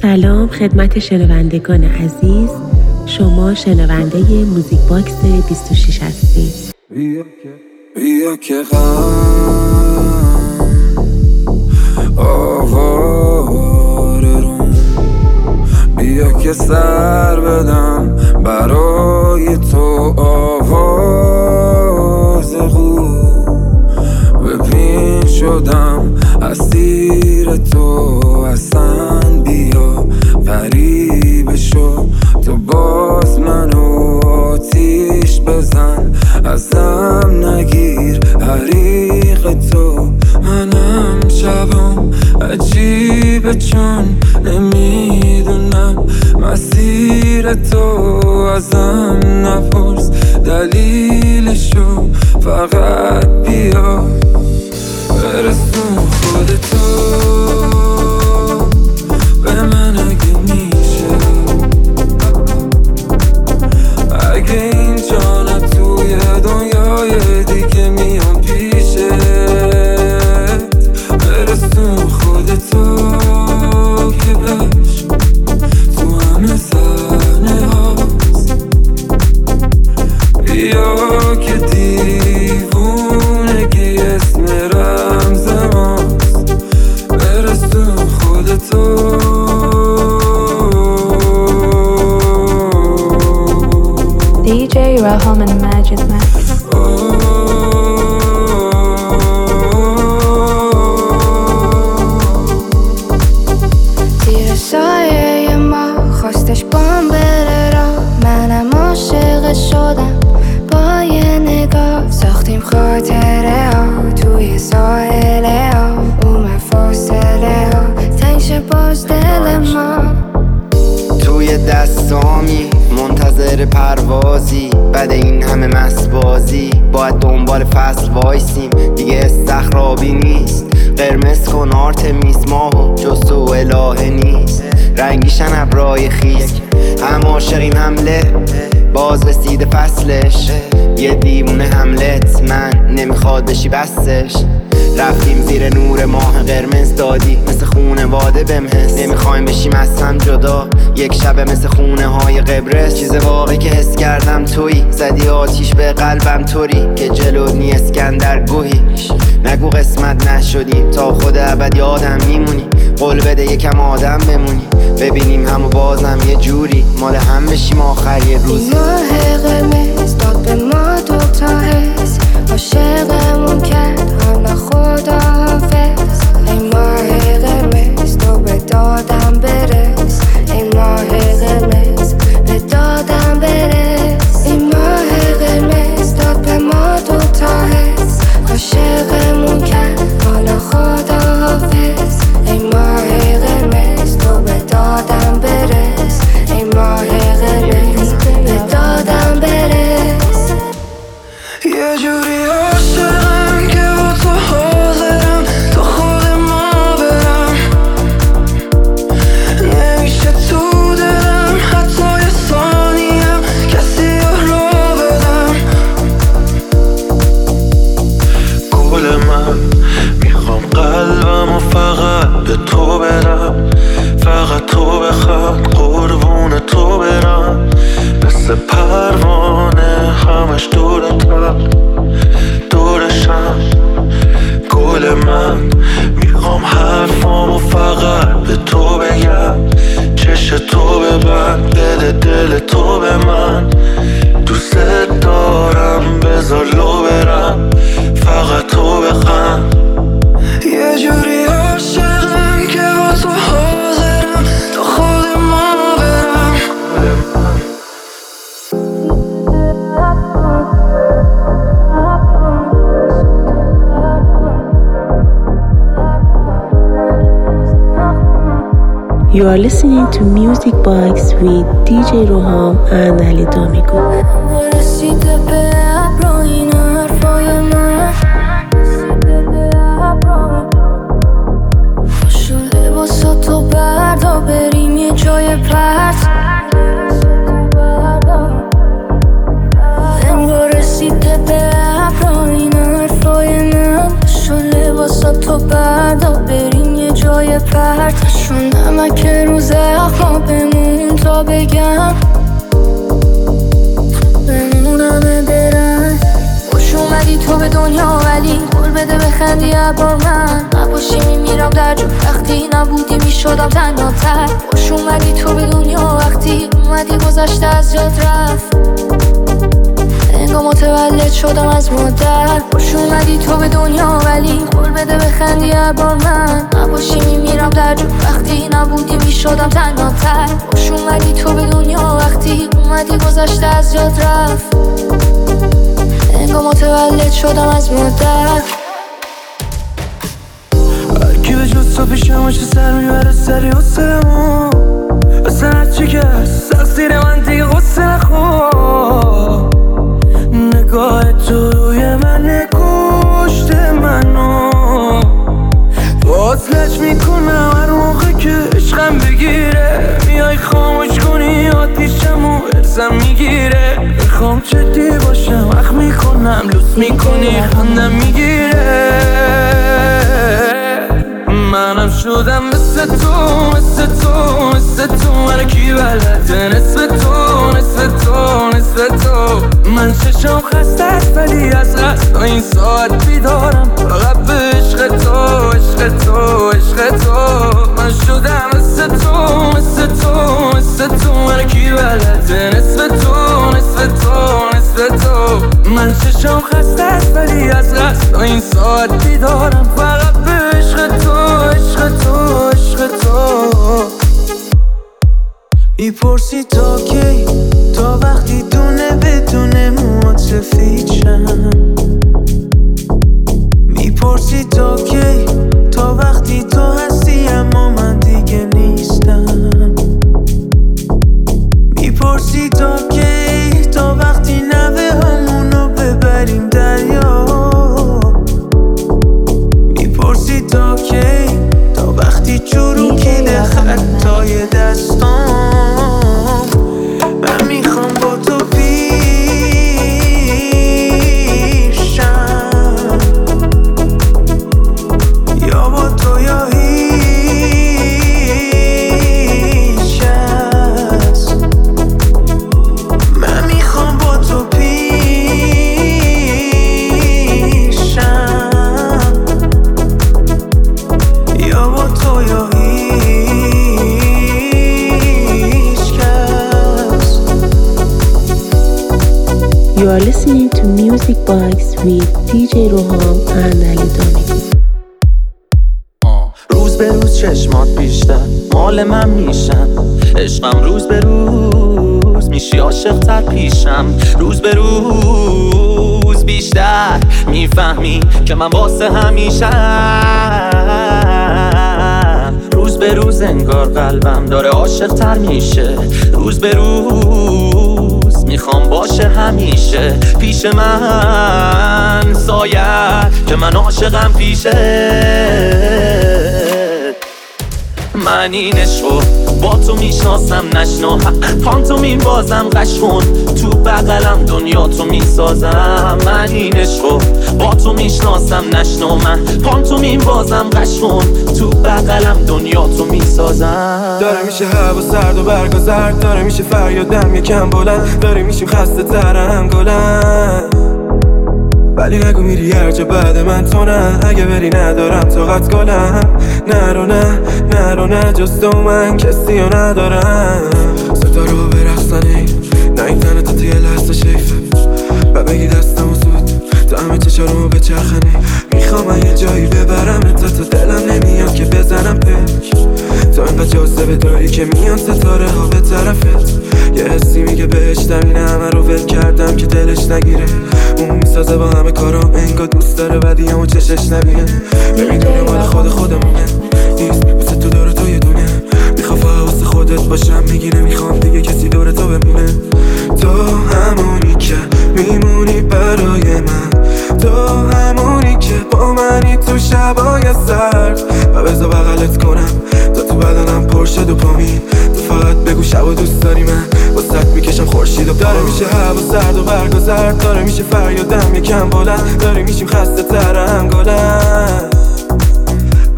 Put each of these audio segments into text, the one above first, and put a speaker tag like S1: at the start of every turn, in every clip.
S1: سلام خدمت شنوندگان عزیز. شما شنونده موزیک باکس 26 هستید.
S2: بیا که آواره روم، بیا که سر بدم برای تو آواز غم. ببین شدم اسیر تو، اصلا بیا غریبه شو، تو باز منو آتیش بزن، ازم نگیر حریق تو. منم شبم عجیبه چون نمیدونم مسیر تو، ازم نپرس دلیلشو، فقط بیا برسون خودتو به من اگه میشه. اگه اینجا نه توی دنیای دیگه میام پیشت، برسون خودتو که بش تو همه صحنه هاست. بیا که دیوونگی اسم رمز ماست، برسون خودتو.
S3: DJ Raham and Majid Max.
S4: زیر سایه ما خواستش بام بره را، منم عاشق شدم با یه نگاه. ساختیم خاطره ها توی ساحله ها، اومد فاصله ها تنش باز دل ما.
S5: توی دستامی منتظر پروازی، بعد این همه مسبازی باید دنبال فصل وایسیم. دیگه استخرابی نیست، قرمز کن آرتمیس، ماهو جز تو الهه نیست. رنگیشن ابرای خیس، هم عاشقیم حمله باز رسیده فصلش. یه دیوونه حملت من نمیخواد بشی بستش. رفتیم زیر نور ماه قرمز دادی مثل خونه واده بمحس. نمیخوایم بشیم از هم جدا یک شبه مثل خونه های قبرس. چیز واقعی که حس کردم تویی، زدی آتیش به قلبم طوری که جلونی اسکندر گوهیش. نگو قسمت نشدیم تا خود ابد یادم میمونی. قول بده یکم آدم بمونی، ببینیم همو بازم یه جوری مال هم بشیم آخر یه روز.
S4: ماه قرمز داد به ما دوتا حس، عاشقمون کرد حالا خدا حافظ. ای ماه قرمز تو به دادم برس، ای ماه قرمز به دادم برس. ای ماه قرمز داد به ما دوتا حس، عاشقمون کرد حالا خدا حافظ. ای ماه قرمز تو به دادم برس، ای ماه قرمز به دادم برس.
S2: یه جوری عاشقم که با تو حاضرم تا خود ما برم. نمیشه تو دلم حتی یه ثانیم کسی رو بدم. گل من میخوام قلبم و فقط به تو برم، فقط تو بخواد قربون تو برم. مثل پروانه همش دورتم دورشم. گل من میخوام حرفامو فقط به تو بگم، چش تو ببند بده دل تو به من. دوست دارم بذار لو برم، فقط تو بخند. یه جوری عاشقم که با تو حاضرم تا خود ما برم.
S1: You are listening to Music Box with DJ Roham and Ali Domigo.
S4: رسیده به ابر این حرفای من، پاشو لباساتو بردار بریم یه جای پرت. انگار رسیده به ابر این حرفای من، پاشو لباساتو بردار بریم یه جای یه پرتشون نمک رو زخما بمون تا بگم بمونمه برن. خوش اومدی تو به دنیا ولی قول بده بخندی با من نباشی میمیرم در جو وقتی نبودی میشدم تنها تر. خوش اومدی تو به دنیا وقتی اومدی گذشته از جات رفت انگار متولد شدم از مادر. خوش اومدی تو به دنیا ولی قول بده بخندی با من نباشی میمیرم در جو وقتی نبودی میشدم تنها تر. خوش اومدی تو به دنیا وقتی اومدی گذشته از جات رفت انگار متولد شدم از مادر.
S2: هرکی به جز تو پیشم چه سر میبره سری حسنمو اصلا هرچی که سخصیر من دیگه غصه نخور. نگاه تو روی من کشته منو باز لج میکنم هر موقع که عشقم بگیره میای خاموش کنی آتیشمو ارزم میگیره. میخوام جدی باشم وقت میکنم لوس میکنی خندم میگیره. منم شدم مثل تو مثل تو مثل تو من کی بلده نصف تو نصف تو نصف تو. من چشم خسته است ولی از قصد این ساعت بیدارم فقط به عشق تو عشق تو عشق تو. من شدم مثل تو مثل تو مثل تو من کی بلده نصف تو نصف تو نصف تو. من چشم خسته است ولی از قصد این ساعت بیدارم فقط به عشق تو عشق تو عشق تو. میپرسی تا کی تا وقتی دونه بدونه موات سفیدشم. میپرسی تا کی تا وقتی تو هستی اما من دیگه نیستم. میپرسی تا کی تا وقتی نوه همونو ببریم دریا. میپرسی تا کی تا وقتی چروکیده خطای دستام. من میخوام با تو پیشم یا با تو یا هیچ کس. من میخوام با تو پیشم یا با تو یا هیچ کس.
S1: You are listening to Music Box with DJ Roham and Alidoni.
S2: روز به روز چشمات بیشتر مال من میشن عشقم روز به روز میشی عاشق تر پیشم. روز به روز بیشتر میفهمی که من واسه همیشم. روز به روز انگار قلبم داره عاشق تر میشه. روز به روز میخوام باشه همیشه پیش من سایه که من عاشقم پیشه. من این عشقو با تو میشناسم نشنا پانتومین بازم قش کن تو بغلم دنیا تو میسازم. من این عشقو با تو میشناسم نشنا من پانتومین بازم قش کن تو بغلم دنیا تو میسازم.
S6: داره میشه هوا سرد و برگا زرد داره میشه فریادم یکم بلند داره میشیم خسته ترم گلن. ولی نگو میری هر جا بعد من تو نه اگه بری ندارم طاقت گلم. نرو نه نرو نه جز تو من کسی رو ندارم. ستاره ها برقصنه نه این تنه تا یه لحظه شیفه و بگی دستمو زود تا همه چشارمو بچرخنه. میخوام من یه جایی ببرم تا دلم نمیاد که بزنم پک. تو اینقدر جاذبه داری که میان ستاره ها به طرفت. یه حسی میگه بهشتم این همه رو ول کردم که دلش نگیره. اون میسازه با همه کارام انگار دوست داره بدی همون چشش نبینه. نمیدونه مال خودمونه نیست واسه تو داره تو یه دونه. میخوام واسه خودت باشم میگی نمیخوام دیگه کسی دور تو بمونه. تو همونی که میمونی برای من. تو همونی که با منی تو شبای سرد و بذار بغلت کنم تا تو بدنم پرشه دوپامین. تو فقط بگو شب و دوست داری من واسه میکشم خورشید و داره میشه هوا سرد و برگا زرد داره میشه فریادم یکم بلند داره میشیم خسته ترم گلن.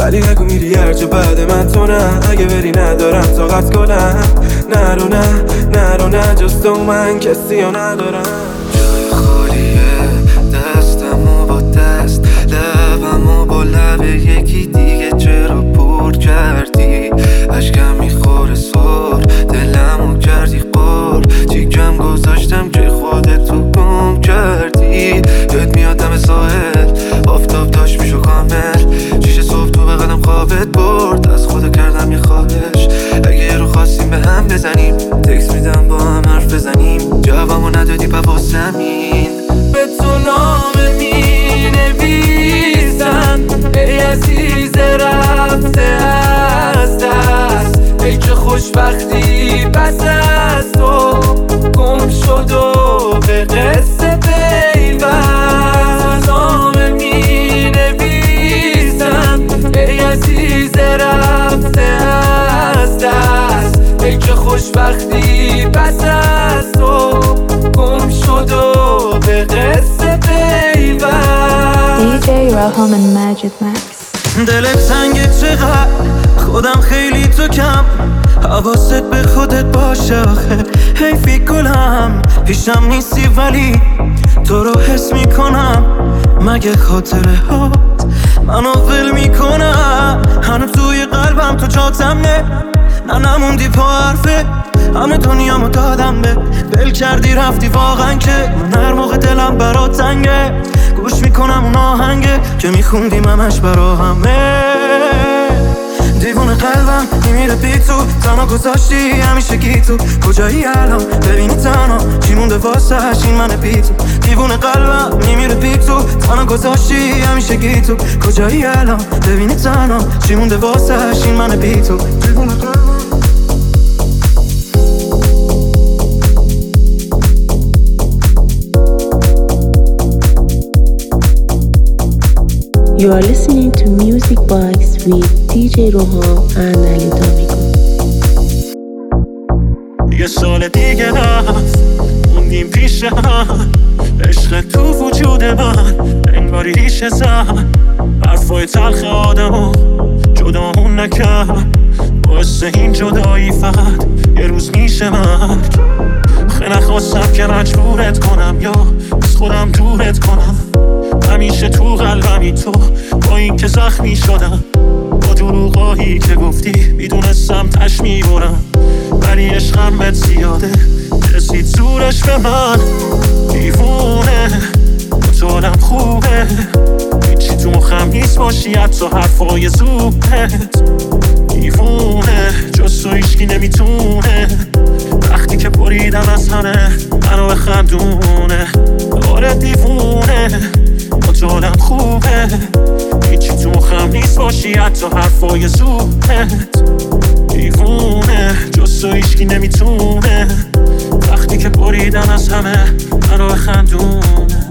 S6: ولی نگو میری هر جا بعد من تو نه. اگه بری ندارم طاقت کنم. نرو نه نرو نه جز تو من کسی ها ندارم.
S2: جای خالیه دستمو با دست لبمو با لب یکی دیگه چرا پر کردی؟ اشکم میخوره سر دلمو کردی قر چیکم گذاشتم که خودتو گم کردی. یاد میاد دم ساحل آفتاب داشت میشو کامل شیشه صبح تو بغلم خوابت برد از خدا کردم یه خواهش اگه رو خواستیم به هم بزنیم تکس میدم با هم حرف بزنیم جوابمو ندادی با زمین به تو نامه می نویسم ای عزیز رفته از دست ای چه خوشبختی پس از تو گم شد و به قصه پیوست نامه می نویسم ای عزیز رفته از دست ای چه خوشبختی پس از تو گم شد و به قصه پیوست.
S3: DJ Raham and Majid Max.
S2: دلت سنگه چقدر خودم خیلی تو کم حواست به خودت باشه آخه حیفی گلم پیشم نیستی ولی تو رو حس میکنم مگه خاطره هات منو ول میکنم هنو توی قلبم تو جاتم نه نموندی پا حرفه همه دنیامو دادم به ول کردی رفتی واقعا که من هر موقع دلم برات تنگه گوش میکنم اون آهنگه که میخوندیم همش برا همه دیوونه قلبم میمیره بی تو تنها گذاشتی همیشه گی تو کجایی الان ببینی تنها چی مونده واسه این من بی تو دیوونه قلبم میمیره بی تو تنها گذاشتی همیشه گی تو کجایی الان ببینی تنها چی مونده واسه این من بی تو دیوونه قلبم.
S1: You are listening to Music Box with DJ Roham and Alido.
S7: یه سال دیگه هست موندیم پیش هم عشق تو وجود من انگاری ریشه زن حرفای تلخ آدمو جدامون نکرد باعث این جدایی فقط یه روز میشه مرگ خیلی نخواستم که مجبورت کنم یا از خودم دورت کنم همیشه تو قلبمی تو با این که زخمی شدم با دروغایی که گفتی میدونستم تش میبرم ولی عشقم بهت زیاده رسید زورش به من دیوونه مطالم خوبه هیچی تو مخم نیست باشی حتی حرفای زوبت دیوونه جز تو هیچکی نمیتونه وقتی که بریدم از همه منو بخندونه آره دیوونه مطالم خوبه هیچی تو مخم نیست باشی حتی حرفای زوبت دیوونه جز تو هیچکی نمیتونه وقتی که بریدم از همه منو بخندونه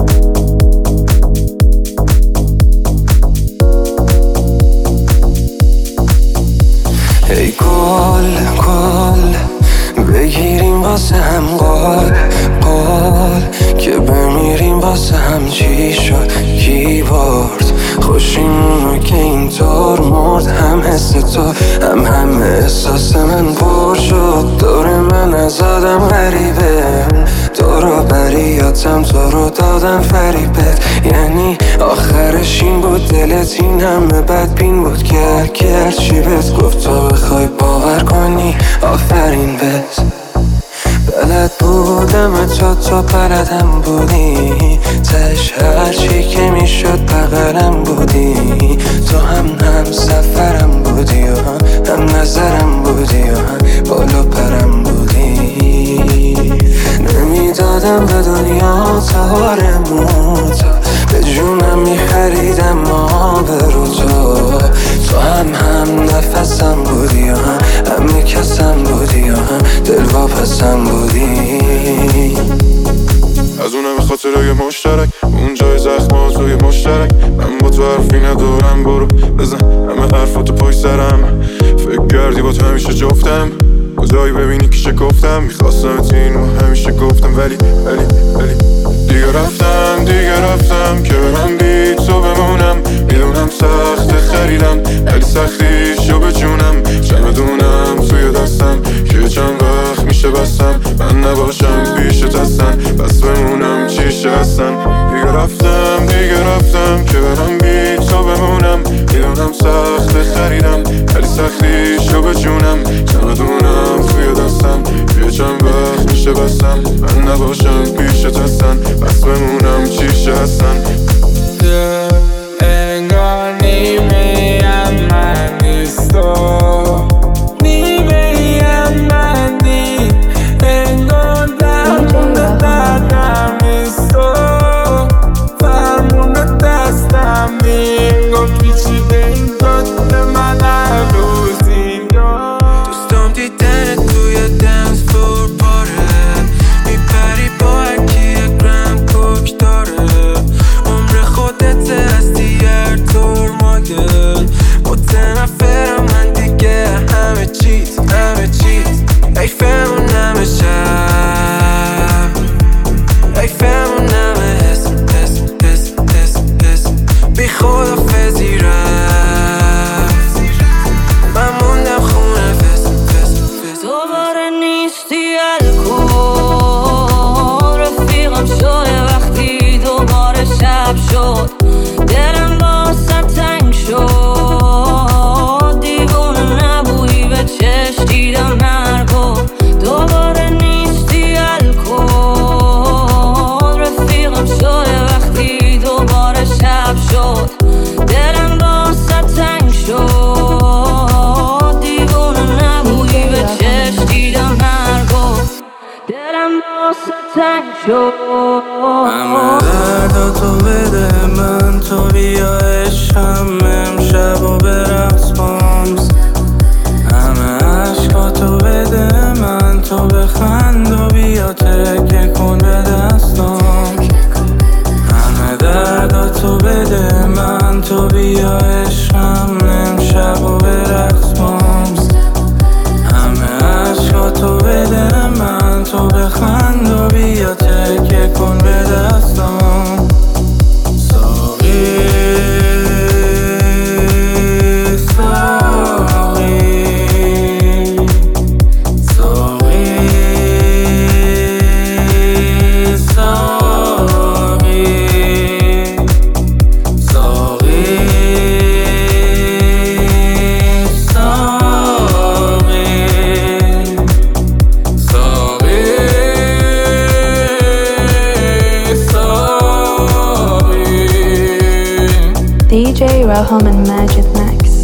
S2: ای گل بگیریم واسه هم قال که بمیریم واسه هم چی شد کی برد خوشیمونو که اینطور مرد هم حس تو هم احساس من پر شد دور من از آدم غریبه دورو بریاتم تو رو دادم فریبت یعنی آخرش این بود دلت این همه بدبین بود که چی بهت گفت تو بخوای باور کنی آفرین بهت بلد بودم تو بلدم بودی تش هرچی که میشد بغلم بودی تو هم سفرم بودی و هم نظرم بودی و هم بالا پرم بودی نمیدادم به دنیا تارموت به جونم میخریدم ما برو تو هم نفسم بودی و هم کسم بودی و هم دلواپسم بودی
S6: از اونم به خاطر یه مشترک اون جای زخمات روی مشترک من با تو حرفی ندارم برو بزن همه حرفاتو پای سرم فکر کردی با تو همیشه جفتم کجایی ببینی که شکفتم میخواستم اینو همیشه گفتم ولی دیگه رفتم که برم بی تو بمونم میدونم سخت خریدم ولی سختیشو به جونم چمدونم توی دستم که چند وقت میشه بستم من نباشم پیشت هستن بس بمونم چیشه هستن دیگه رفتم که برم بی تو بمونم میدونم سخت خریدم ولی سختیشو به جونم چمدونم توی دستم که چند وقت میشه بستم من نباشم پیشت هستن بس بمونم چیشه هستن
S2: انگار نیمه‌ام من نیست و نیمه‌ام من نی انگار دردم نیست و فرمون دستم میگو پیچیده این کات من هر روز اینجا دوستم دیدن توی دنس فور پاره میپری با هرکی یک گرم کوک داره عمر خودت هستی هر طور ماگل متنفرم من دیگه همه چیز ایفمونم شب ایفمونم حس بی خدافزی رفت من موندم خونه فس دوباره نیستی الکل رفیقم شده وقتی دوباره شب شد دلم واسه تنگ شد دیوونه نبویی به چشم دیدم مرگو دوباره نیستی الکل رفیقم شده وقتی دوباره شب شد دلم واسه تنگ شد دیوونه نبویی به چشم دیدم مرگو دلم واسه تنگ شد همه دردا تو بده من تو بیا عشقم امشب و برقص بامز همه عشقا تو بده من تو بخند و بیا تکه کن به دستام همه دردا تو بده من تو بیا عشقم امشب و برقص بامز همه عشقا تو بده من تو بخند و بیا تکه کن به دستام
S3: DJ Raham and Majid Max.